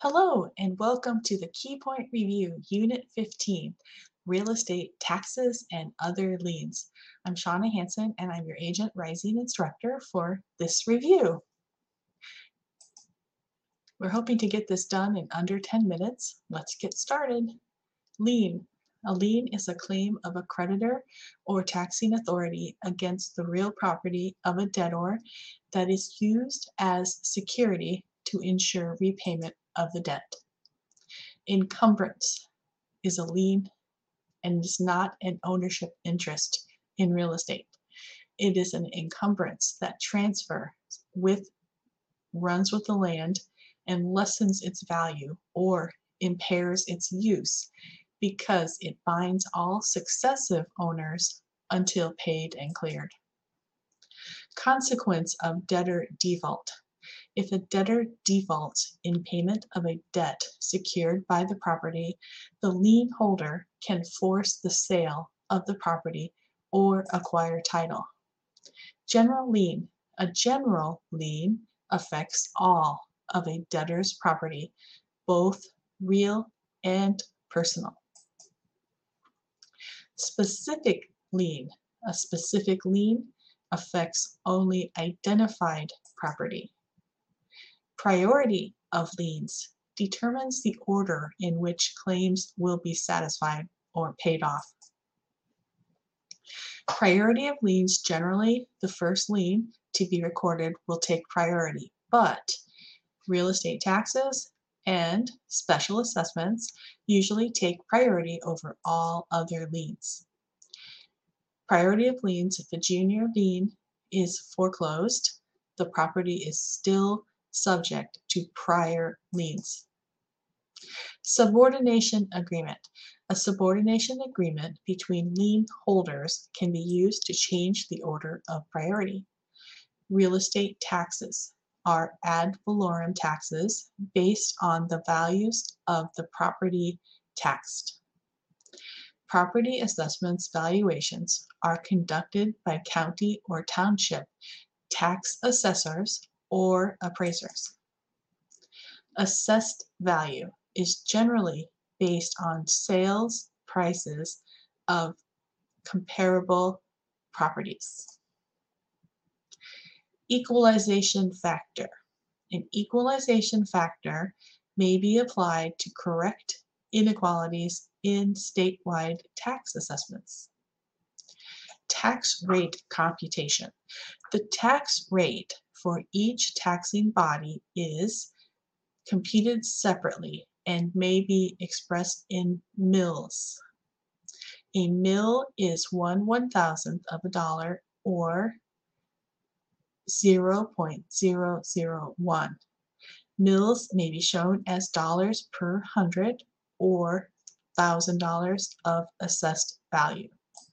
Hello and welcome to the Key Point Review, Unit 15, Real Estate Taxes and Other Liens. I'm Shauna Hanson and I'm your agent rising instructor for this review. We're hoping to get this done in under 10 minutes. Let's get started. Lien. A lien is a claim of a creditor or taxing authority against the real property of a debtor that is used as security to ensure repayment of the debt. Encumbrance is a lien and is not an ownership interest in real estate. It is an encumbrance that runs with the land and lessens its value or impairs its use because it binds all successive owners until paid and cleared. Consequence of debtor default. If a debtor defaults in payment of a debt secured by the property, the lien holder can force the sale of the property or acquire title. General lien. A general lien affects all of a debtor's property, both real and personal. Specific lien. A specific lien affects only identified property. Priority of liens determines the order in which claims will be satisfied or paid off. Priority of liens, generally the first lien to be recorded will take priority, but real estate taxes and special assessments usually take priority over all other liens. Priority of liens: if a junior lien is foreclosed, the property is still subject to prior liens. Subordination agreement. A subordination agreement between lien holders can be used to change the order of priority. Real estate taxes are ad valorem taxes based on the values of the property taxed. Property assessments valuations are conducted by county or township tax assessors or appraisers. Assessed value is generally based on sales prices of comparable properties. Equalization factor. An equalization factor may be applied to correct inequalities in statewide tax assessments. Tax rate computation. The tax rate for each taxing body is computed separately and may be expressed in mills. A mill is 1/1000th of a dollar or 0.001. Mills may be shown as dollars per hundred or $1,000 of assessed value.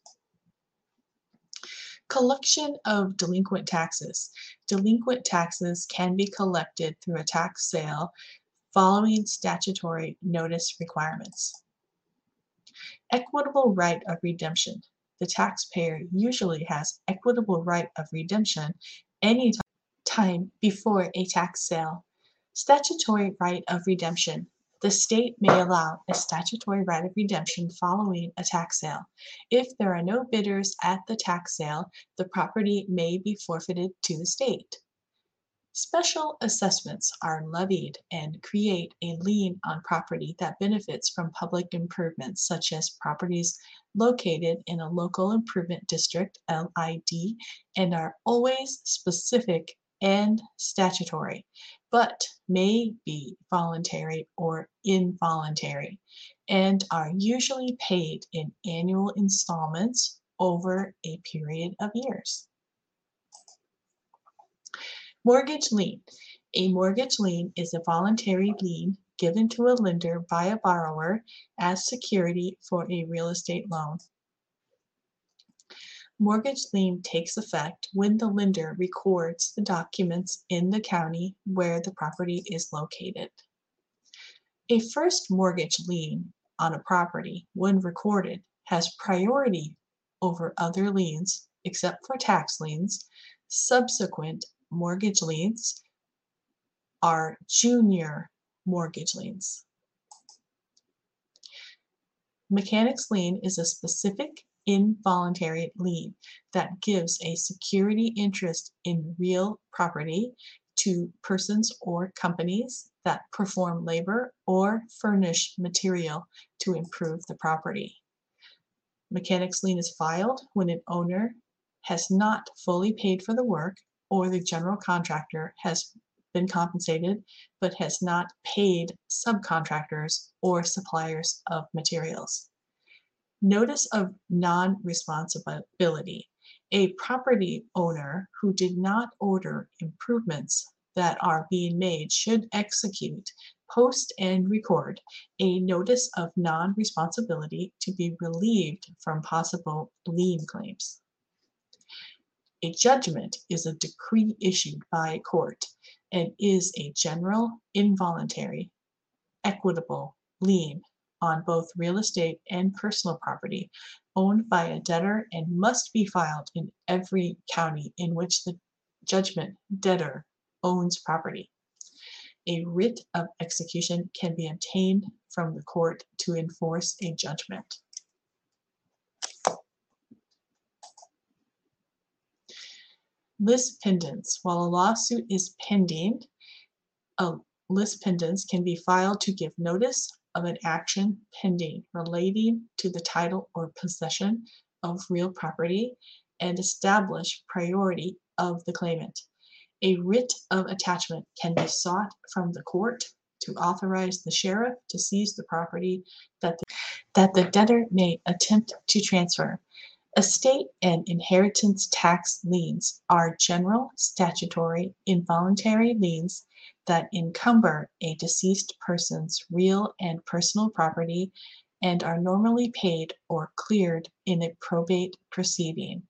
Collection of delinquent taxes. Delinquent taxes can be collected through a tax sale following statutory notice requirements. Equitable right of redemption. The taxpayer usually has equitable right of redemption any time before a tax sale. Statutory right of redemption. The state may allow a statutory right of redemption following a tax sale. If there are no bidders at the tax sale, the property may be forfeited to the state. Special assessments are levied and create a lien on property that benefits from public improvements, such as properties located in a local improvement district, LID, and are always specific and statutory, but may be voluntary or involuntary, and are usually paid in annual installments over a period of years. Mortgage lien. A mortgage lien is a voluntary lien given to a lender by a borrower as security for a real estate loan. Mortgage lien takes effect when the lender records the documents in the county where the property is located. A first mortgage lien on a property, when recorded, has priority over other liens except for tax liens. Subsequent mortgage liens are junior mortgage liens. Mechanics lien is a specific involuntary lien that gives a security interest in real property to persons or companies that perform labor or furnish material to improve the property. Mechanics lien is filed when an owner has not fully paid for the work or the general contractor has been compensated but has not paid subcontractors or suppliers of materials. Notice of non-responsibility. A property owner who did not order improvements that are being made should execute, post, and record a notice of non-responsibility to be relieved from possible lien claims. A judgment is a decree issued by a court and is a general, involuntary, equitable lien on both real estate and personal property owned by a debtor and must be filed in every county in which the judgment debtor owns property. A writ of execution can be obtained from the court to enforce a judgment. Lis pendens. While a lawsuit is pending, a lis pendens can be filed to give notice of an action pending relating to the title or possession of real property and establish priority of the claimant. A writ of attachment can be sought from the court to authorize the sheriff to seize the property that the debtor may attempt to transfer. Estate and inheritance tax liens are general, statutory, involuntary liens that encumber a deceased person's real and personal property and are normally paid or cleared in a probate proceeding.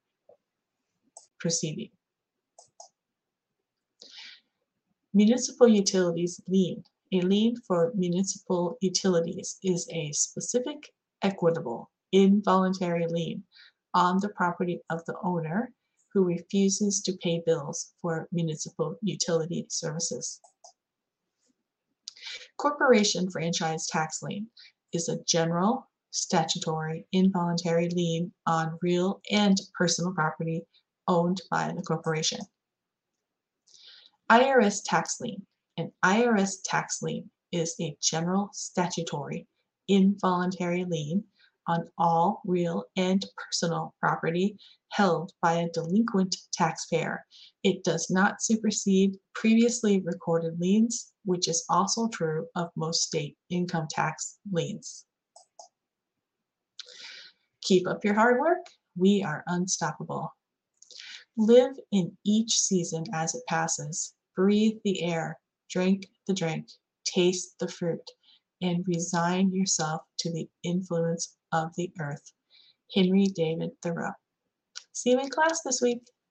Municipal utilities lien. A lien for municipal utilities is a specific, equitable, involuntary lien on the property of the owner who refuses to pay bills for municipal utility services. Corporation franchise tax lien is a general, statutory, involuntary lien on real and personal property owned by the corporation. IRS tax lien. An IRS tax lien is a general, statutory, involuntary lien on all real and personal property held by a delinquent taxpayer. It does not supersede previously recorded liens, which is also true of most state income tax liens. Keep up your hard work. We are unstoppable. Live in each season as it passes. Breathe the air, drink the drink, taste the fruit, and resign yourself to the influence of the earth. Henry David Thoreau. See you in class this week.